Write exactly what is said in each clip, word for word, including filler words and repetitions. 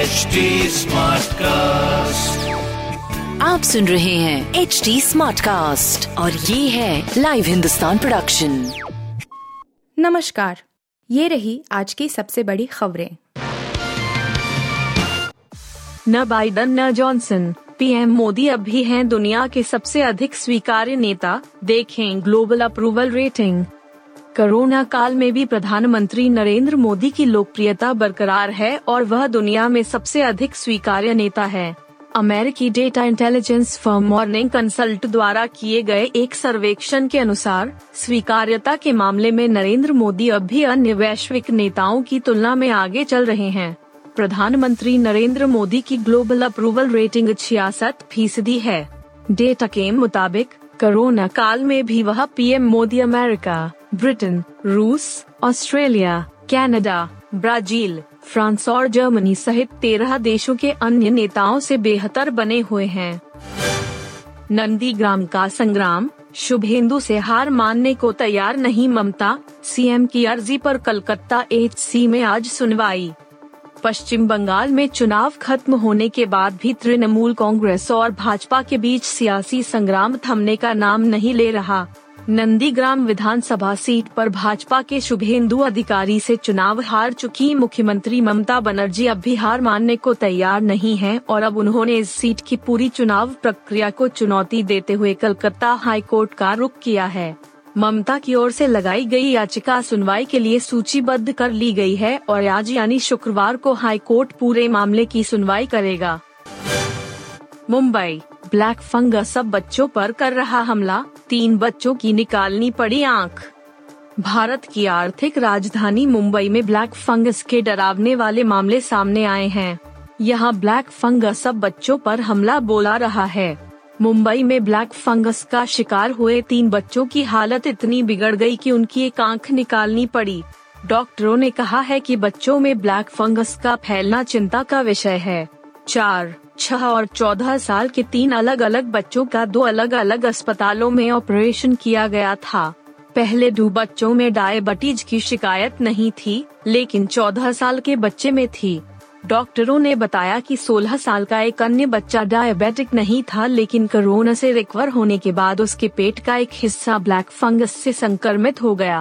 H D smart cast, आप सुन रहे हैं एच डी स्मार्ट कास्ट और ये है लाइव हिंदुस्तान प्रोडक्शन। नमस्कार, ये रही आज की सबसे बड़ी खबरें। न बाइडन न जॉनसन, पीएम मोदी अब भी हैं दुनिया के सबसे अधिक स्वीकार्य नेता, देखें ग्लोबल अप्रूवल रेटिंग। कोरोना काल में भी प्रधानमंत्री नरेंद्र मोदी की लोकप्रियता बरकरार है और वह दुनिया में सबसे अधिक स्वीकार्य नेता है। अमेरिकी data intelligence firm Morning Consult द्वारा किए गए एक सर्वेक्षण के अनुसार स्वीकार्यता के मामले में नरेंद्र मोदी अब भी अन्य वैश्विक नेताओं की तुलना में आगे चल रहे हैं। प्रधानमंत्री नरेंद्र मोदी की ग्लोबल अप्रूवल रेटिंग छियासठ फीसदी है। डेटा के मुताबिक कोरोना काल में भी वह पीएम मोदी अमेरिका, ब्रिटेन, रूस, ऑस्ट्रेलिया, कनाडा, ब्राजील, फ्रांस और जर्मनी सहित तेरह देशों के अन्य नेताओं से बेहतर बने हुए हैं। नंदीग्राम का संग्राम, शुभेंदु से हार मानने को तैयार नहीं ममता, सीएम की अर्जी पर कलकत्ता एचसी में आज सुनवाई। पश्चिम बंगाल में चुनाव खत्म होने के बाद भी तृणमूल कांग्रेस और भाजपा के बीच सियासी संग्राम थमने का नाम नहीं ले रहा। नंदीग्राम विधानसभा सीट पर भाजपा के शुभेंदु अधिकारी से चुनाव हार चुकी मुख्यमंत्री ममता बनर्जी अब भी हार मानने को तैयार नहीं हैं और अब उन्होंने इस सीट की पूरी चुनाव प्रक्रिया को चुनौती देते हुए कलकत्ता हाई कोर्ट का रुख किया है। ममता की ओर से लगाई गई याचिका सुनवाई के लिए सूचीबद्ध कर ली गई है और आज यानी शुक्रवार को हाई कोर्ट पूरे मामले की सुनवाई करेगा। मुंबई, ब्लैक फंगस अब बच्चों पर कर रहा हमला, तीन बच्चों की निकालनी पड़ी आंख। भारत की आर्थिक राजधानी मुंबई में ब्लैक फंगस के डरावने वाले मामले सामने आए हैं। यहाँ ब्लैक फंगस अब बच्चों पर हमला बोला रहा है। मुंबई में ब्लैक फंगस का शिकार हुए तीन बच्चों की हालत इतनी बिगड़ गई कि उनकी एक आंख निकालनी पड़ी। डॉक्टरों ने कहा है कि बच्चों में ब्लैक फंगस का फैलना चिंता का विषय है। चार, छह और चौदह साल के तीन अलग अलग बच्चों का दो अलग अलग अस्पतालों में ऑपरेशन किया गया था। पहले दो बच्चों में डायबिटीज की शिकायत नहीं थी, लेकिन चौदह साल के बच्चे में थी। डॉक्टरों ने बताया कि सोलह साल का एक अन्य बच्चा डायबिटिक नहीं था, लेकिन कोरोना से रिकवर होने के बाद उसके पेट का एक हिस्सा ब्लैक फंगस से संक्रमित हो गया।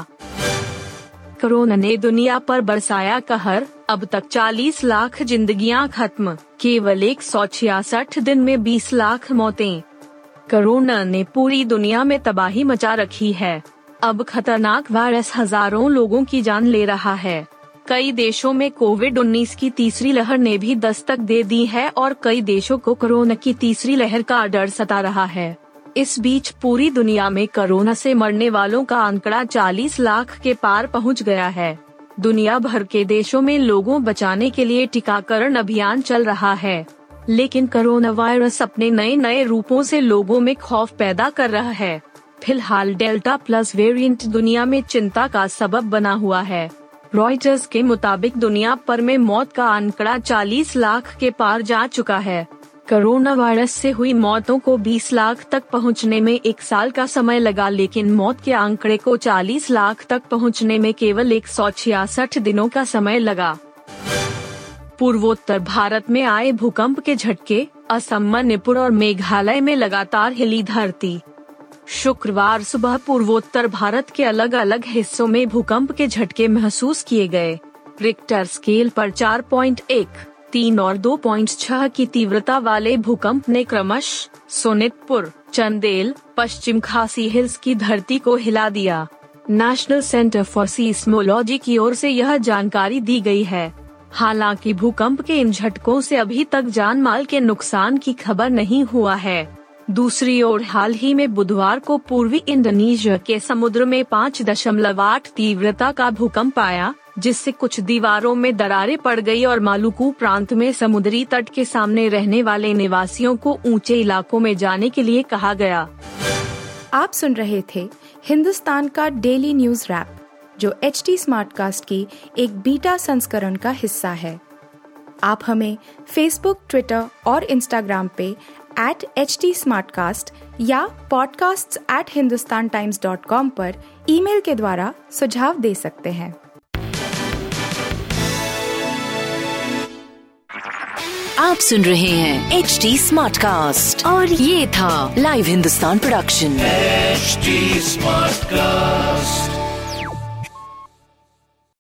कोरोना ने दुनिया पर बरसाया कहर, अब तक चालीस लाख जिंदगियां खत्म, केवल एक सौ छियासठ दिन में बीस लाख मौतें। कोरोना ने पूरी दुनिया में तबाही मचा रखी है। अब खतरनाक वायरस हजारों लोगों की जान ले रहा है। कई देशों में कोविड उन्नीस की तीसरी लहर ने भी दस्तक दे दी है और कई देशों को कोरोना की तीसरी लहर का डर सता रहा है। इस बीच पूरी दुनिया में कोरोना से मरने वालों का आंकड़ा चालीस लाख के पार पहुंच गया है। दुनिया भर के देशों में लोगों बचाने के लिए टीकाकरण अभियान चल रहा है, लेकिन कोरोना वायरस अपने नए नए रूपों से लोगों में खौफ पैदा कर रहा है। फिलहाल डेल्टा प्लस वेरिएंट दुनिया में चिंता का सबब बना हुआ है। रॉयटर्स के मुताबिक दुनिया भर में मौत का आंकड़ा चालीस लाख के पार जा चुका है। कोरोना वायरस से हुई मौतों को बीस लाख तक पहुंचने में एक साल का समय लगा, लेकिन मौत के आंकड़े को चालीस लाख तक पहुंचने में केवल एक सौ छियासठ दिनों का समय लगा। पूर्वोत्तर भारत में आए भूकंप के झटके, असम, मणिपुर और मेघालय में लगातार हिली धरती। शुक्रवार सुबह पूर्वोत्तर भारत के अलग अलग हिस्सों में भूकंप के झटके महसूस किए गए। रिक्टर स्केल पर चार पॉइंट एक, तीन और दो पॉइंट छह की तीव्रता वाले भूकंप ने क्रमशः सोनितपुर, चंदेल, पश्चिम खासी हिल्स की धरती को हिला दिया। नेशनल सेंटर फॉर सीस्मोलॉजी की ओर से यह जानकारी दी गई है। हालांकि भूकंप के इन झटकों से अभी तक जान माल के नुकसान की खबर नहीं हुआ है। दूसरी ओर हाल ही में बुधवार को पूर्वी इंडोनेशिया के समुद्र में पाँच दशमलव आठ तीव्रता का भूकंप आया, जिससे कुछ दीवारों में दरारें पड़ गई और मालुकू प्रांत में समुद्री तट के सामने रहने वाले निवासियों को ऊंचे इलाकों में जाने के लिए कहा गया। आप सुन रहे थे हिंदुस्तान का डेली न्यूज रैप, जो एच डी स्मार्टकास्ट की एक बीटा संस्करण का हिस्सा है। आप हमें फेसबुक, ट्विटर और इंस्टाग्राम पे एट एच डी स्मार्टकास्ट या podcast at Hindustan Times dot com पर ईमेल के द्वारा सुझाव दे सकते हैं। आप सुन रहे हैं एच डी स्मार्ट कास्ट और ये था live Hindustan production. H D smart cast.